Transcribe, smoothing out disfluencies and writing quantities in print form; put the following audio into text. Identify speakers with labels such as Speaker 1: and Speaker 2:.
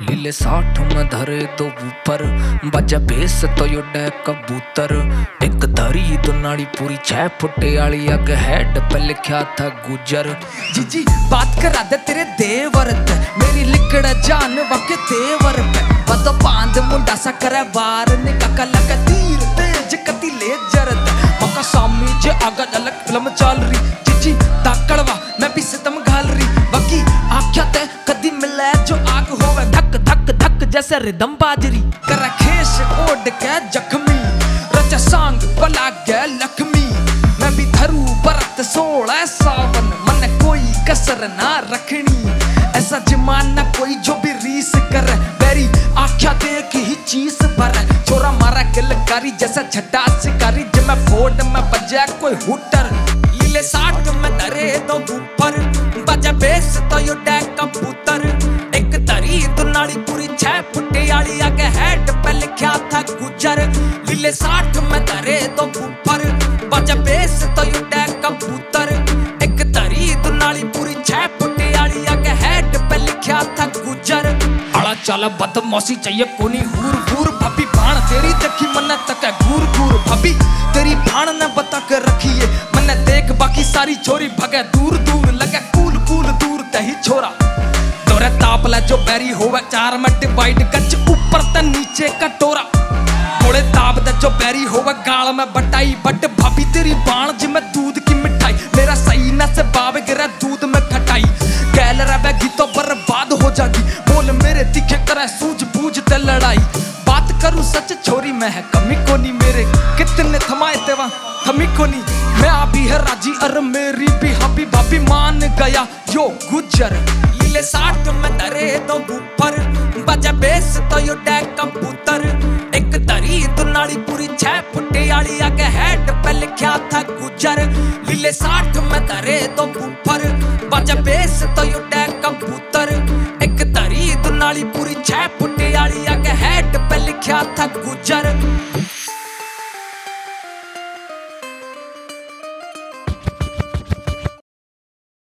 Speaker 1: लीले 60 में धरे तो ऊपर बजा बेस तो यो डे कबूतर। एक धरी तो नाड़ी पूरी 6 फुटे आली अग हेड पे लिखा था गुजर।
Speaker 2: जी बात करा दे तेरे देवर ते मेरी लिकड़ जान वके देवर पे बतो बांध मुंडा सा करे वार निका लगा तीर तेज कती ले जरत मका सामी जे आगा अलग फिल्म चल रही जी दाकड़वा मैं भी सितम घाल रही बाकी आख्या ते कदी मिले जो आग होवे धक धक धक जैसे रिदम बाजरी कर खेश ओढ़ के जख्मी रचा सांग बला गया लक्ष्मी मैं भी धरू बरत 16 सावन मन कोई कसर ना रखनी ऐसा जमाना कोई जो भी रीस करे बेरी आख्या देख ही चीज भरे छोरा मारा किलकारी जैसा छटा शिकारी जब मैं फोड़ में बजा कोई हुटर लीले 60 में धरे तो ऊपर बजा बेस तो यो डे कबूतर। एक धरी तो नाड़ी पूरी 6 फुटे आली आगे हेड पे लिखा था गुजर। लीले 60 में धरे तो ऊपर बजा बेस तो यो डे कबूतर। एक धरी तो नाड़ी पूरी 6 फुटे आली आगे हेड पे लिखा था गुजर। आला चाला बदमाशी चाहिए कोनी हूर हूर भाभी भाण तेरी देखी मन तक घूर घूर भाभी तेरी भाण ने बता के रखिए मन देख बाकी सारी छोरी भगे दूर दूर लगे कूल कूल दूर तही छोरा तोरे तापला जो बैरी होवे 4 में डिवाइड गच ऊपर ते नीचे कटोरा मोड़े ताप दे जो बैरी होवे गाल में बटाई बट भाभी तेरी बाण जी में दूध की मिठाई मेरा सही न से बाब गिरा दूध में खटाई गैल रवेगी तो बर्बाद हो जागी बोल मेरे तीखे करे सूझबूझ ते लड़ाई बात करूं सच छोरी में है कमी कोनी मेरे कितने थमाए तेवा थमी कोनी मैं अभी है राजी अर मेरी भी हबी भाभी मान गया यो गुजर। लीले 60 में धरे तो ऊपर बजा बेस तो यो डे कबूतर। एक धरी तो नाड़ी पूरी 6 फुटे आली आगे हेड पे लिखा था गुजर। लीले 60 में धरे तो ऊपर बजा बेस तो यो डे कबूतर।